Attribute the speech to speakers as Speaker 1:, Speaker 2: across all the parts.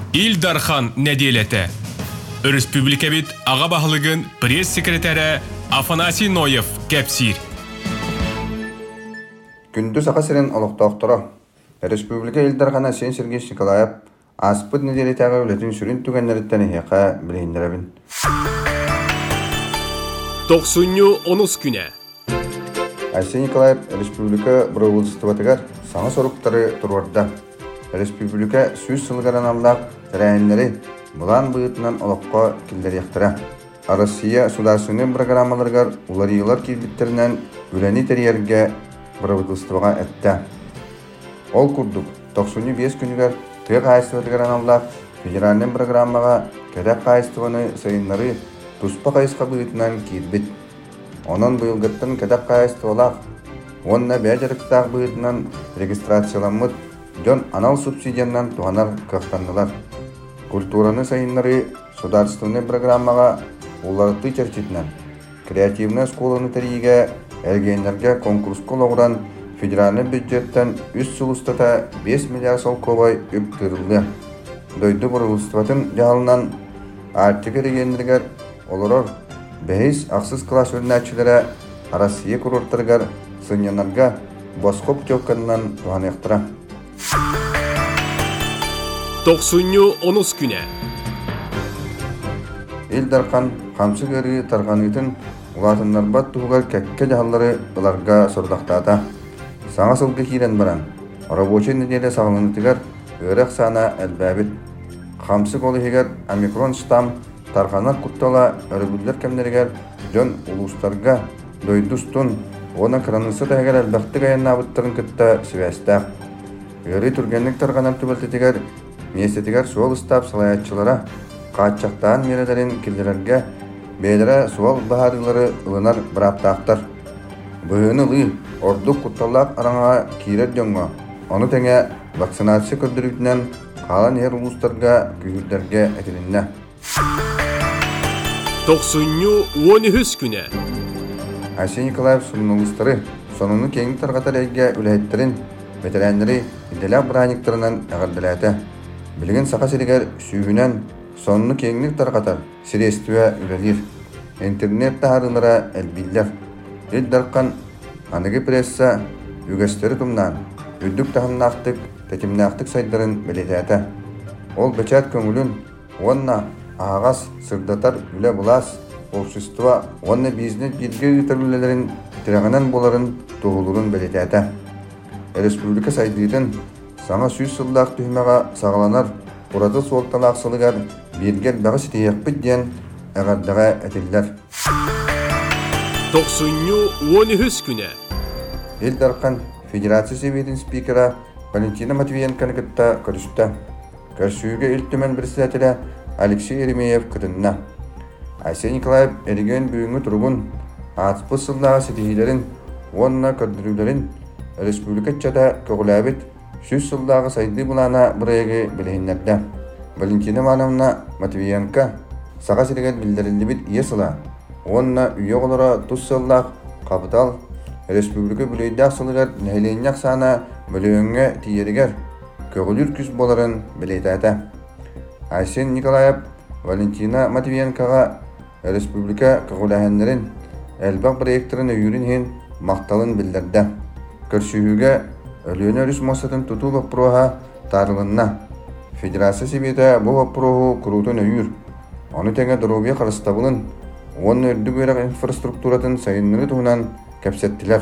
Speaker 1: Илдархан неделеті. Республика бит аға бағылығын пресс-секретары Афанасий Ноев кәпсир.
Speaker 2: Күнді сақа сирен олықтақтыра. Республика Илдархан Асен Сергей Николаев аспыт неделетіға өлетін сүрін түгенлеріттен еқа білейіндерабін.
Speaker 1: 90-10 күні.
Speaker 2: Асен Николаев Республика Бұрылыстыватығар саңа сорықтары тұрварда. Республика сөз сылғаран аллақ тәрәйінлері бұлан бұйытынан олыққа келдер яқтыра. Россия судасының программаларғар уларыйлар келбіттерінен өләні тәрерге бұрылыстываға әтті. Ол күрдік 95 күнігер тұйық қайыстыватығаран аллақ федеральның программаға кәдәк қайыстываны сайынлары тұспа қайысқа бұйытынан келбіт. Онын бұйылғыттың кәдәк қайыстывалақ, онына бәжіріктақ бұйытынан регистрацияланмыд жон анал субсидиянан туғанар қақтандылар. Культураны сайынлары сударственный программаға оларты черчетінен креативны сколаны тәрейге әлгейнерге конкурс қолығыран федеральный бюджеттен үст сұлыстата 5 миллиард сол көбай үптірілді. Дойды бұрылыстыватын жағылынан артық әрегендергер оларыр бәйіз ақсыз класс өрнәтшілері Россия курорттарғар сынянарға босқоп жоққанынан туған ектіра.
Speaker 1: 90-10 күні.
Speaker 2: Илдархан қамсы көрі тарғанытын ұлатынлар бат туғар кәкке жағалары бұларға сұрдақтата. Саңа сылғы кейрен баран. Рабочий неделе сағылынытығар өрақ сана әлбәбіт. Қамсы қолы егер омикрон штам тарғанат құттала өрігілдер кәмдергер жон ұлыстарға дойдустун оны қыранысы дәгер әлбәқті ғайын абыттырын күтті сөйәстәқ. Өрі түргенлік тарғанат түбілтетігер местетігер суал ұстап салаятчылара қатчақтаған мерелерін келдерерге бейлері суал бағарылары ұлынар бұраптақтар. Бұғыны ұлы ордық құтталақ араңа кейрер дөңі. Оны тәңе вакцинация көрдірітінен қалан ер ұлыстарға күйірдерге әтілінне.
Speaker 1: 90-13 күні.
Speaker 2: Асен Николаев сұнылыстары сонуны кеңі тарғатар әйге үләйттерін ветерандары иделі бұраниктарынан әғарділәті. Білген сақа сірігер сүйінен сонуны кеңілік тарғатар сирестуя үләлер. Интернет тағарылара әлбейлер. Илдархан анығы пресса үгістері тұмнан үддік тағыннақтық, тәтімнақтық сайдарын білетәті. Ол бәчат көңілін онна ағас сырдатар үлә бұлас олшыстыва онна бизнес білгі үтірілелерін тірағынан боларын тұғылырын білетәті. Республика сайдыйтын саңа сүйіз сылдақ түймеға сағаланар ұрады солталақ сылығар бергер бағы сетейек бүдден әғардаға әтелілер.
Speaker 1: 90-13 күні.
Speaker 2: Илдархан Федерация Советінің спикера Валентина Матвиенканы күтті көрісті. Көрсүйіге үлттімен бірсіләтілі Алексей Еремеев күтінна. Асен Николаев әрген бүйіңі тұрғын атпы сылдағы сетейелерін, онына көрдірулерін республика чада көғіләбіт сүз сылдағы сайды бұлана бұрайығы білейінлерді. Валентина Ивановна Матвиенко саға сірген білдірілді біт есіла. Онына үйе қолыра тұз сыллақ қапытал республика бүлейдақ сылығар нәйленяқ сана бүлейіңе тиерігер көғілір күз боларын білейдәді. Асен Николаев Валентина Матвиенкоға республика көғіләхенлерін әлбақ проекторын өйірін мақталын білдірді. Көрсүйіге өліені өріс мосатын тұту ваппыруға тарылынна. Федерация себеті бұл ваппыруғы күрутын өйір. Оны тәңе дұрубия қарыстабылын, оның өрді көйрақ инфраструктуратын сайынлығы тұғынан кәпсеттілер.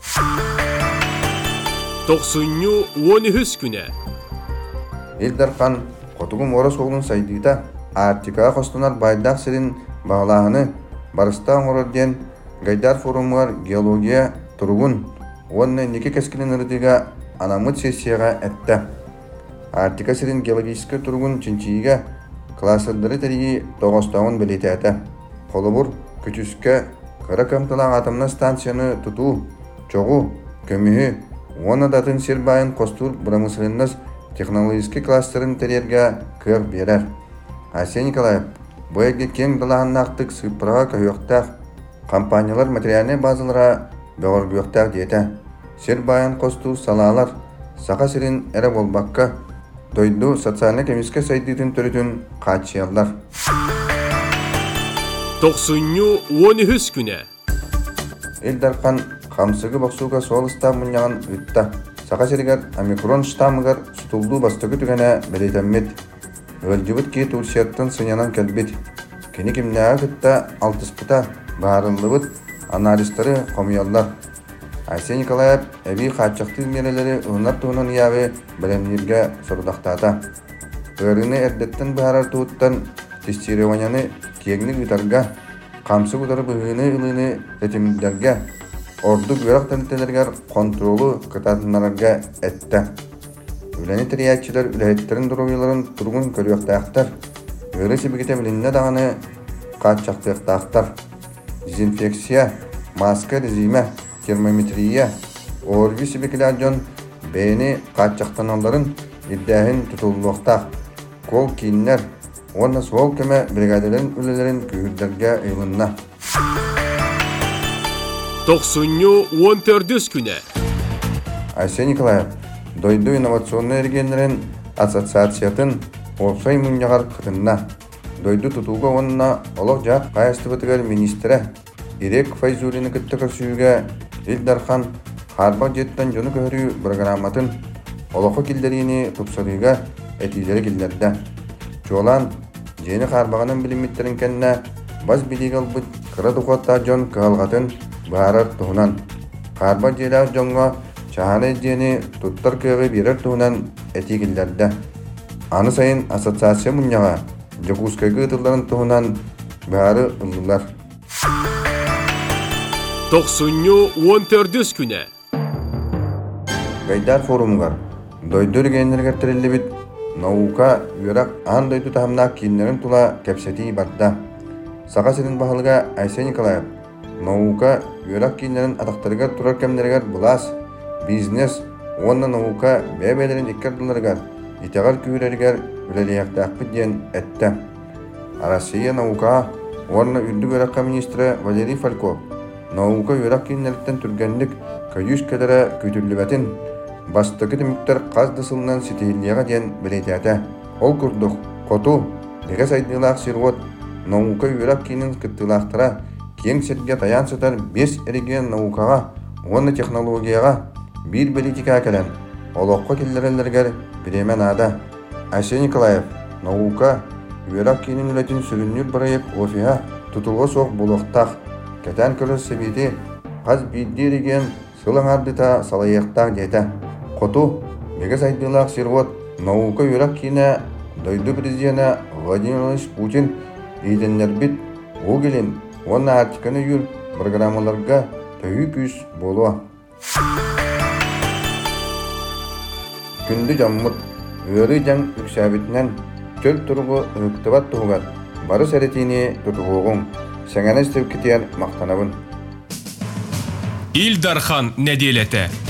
Speaker 1: 90-13 күні.
Speaker 2: Илдархан қотығым орыс оғылын сайдыйта артикаға қостынар байдақ сірін бағылағыны барыстан орырден гайдар форумығар геология тұрғын онны неке кәскілін ұрдыға анамыт сессияға әтті. Артика сірін геологическі тұрғын чинчиіға классырдары тәрігі тоғыстауын білеті әті. Қолыбыр күтіскі қыра көмтілақ атымны станцияны тұту, чоғу, көмігі, оны датын сербайын қостур бұрамысылыныз технологический кластерын тәрерге көр берер. Асен Николаев бұйәге кең дылағыннақтық сыпыраға көйіқтақ компаниялар материальный базылыра бөғіргіқтақ дейті. Сербайын қосту салалар сақа сірін әрі болбаққа дойду социальный комиссия сайдытын төрүтүн качыяллар.
Speaker 1: 93 күнә.
Speaker 2: Элдархан хамсыгы баксуга солыста муньяган үтта. Сакасыргар омикрон штаммыгар сутулду бастыгы түгенә белетеммет. Өлҗүбүт ки турсияттан сынянан келбит. Кини кимнәгә гытта алтыспыта барынлыбыт анализлары комыяллар. Айсен Николаев эби хатчакты мерелери унар туунун ябы белемнирге сордактата. Өрүнө эрдеттен барар тууттан тестированияны кегни гытарга, камсы гутары быгыны ылыны ретимдерге, орду гөрак тентелергер контролу кытатынарга этте. Үлени триячилер үлеттерин дуруйларын тургун көрүктактар. Өрө сибигите билинне даганы катчактактар. Дезинфекция, маска режиме, термометрия, орги сибикилажон бейни катчактаналарын иддәһин тутулуктак. Кол киннер, онна сол көмө бригаделерин үлелерин күйүрдерге ыйлынна.
Speaker 1: 94 күнә.
Speaker 2: Айсен Николаев дойду инновационный эргенлерин ассоциациятын Олсой муньягар кытынна. Дойду тутууга онна олох жак кайыстыбытыгар министре Ирек Файзулины кыттыкыр сүйүгө Илдархан Харбак жеттен жону көрүү программатын олохо килдерини тупсарыга этилери килдерде. Жолан жени Харбаганын билимиттерин кенне баз билигал бут кыра тухатта жон калгатын барар туунан. Харбак желер жонго чаханы жени туттар көгө бирер туунан этигилдерде. Аны сайын ассоциация муньяга Жокускайгы ытылларын туунан бары ылдылар.
Speaker 1: 94 күнә.
Speaker 2: Гайдар форумгар дойду регенергер терелибит наука юрак ан дойду тахамнак киннерин тула кепсети барда. Сака сирин бахылга Айсен Николаев наука юрак киннерин атактарыгар турар кемнергер булас, бизнес, онна наука бәбелерин иккердыларгар, итагар күйрергер үлелияктаақпыт ден әтті. Россия наука онна үрдік өраққа министрі Валерий Фальков наука юрак киннерттен түргенлік көйүс кәдері көйтүрлібәтін бастықы деміктер қаздысылынан сетейлияға ден білетәті. Ол күрдік, қоту, деге сайдылақ сирғот наука юрак киннен кыттылақтыра кең сетге таян сытар 5 эреген наукаға, онна технологияға, bir политика кәлін, олыққа келдерелергер біремен ада. Айсен Николаев наука юрак киннен үлетін сүріннер бірайып офиға тұтылғы соқ болуқтақ. Кәтән көрі себеті қаз биддереген сылың ардыта салайықтақ деді. Қоту, беге сайдылақ сирғот наука юрак кинне дойду президенті Владимир Владимирович Путин еденлер бит оғелін онна артиканы юр программаларға түйі күз болуа. Күнді жаммыт өрі жаң үксәбітінен чөл тұрғы үктібат тұғығар бары сәретіне тұтығуғың сәңәні істеп кетер мақтанабын.
Speaker 1: Илдархан Неделеті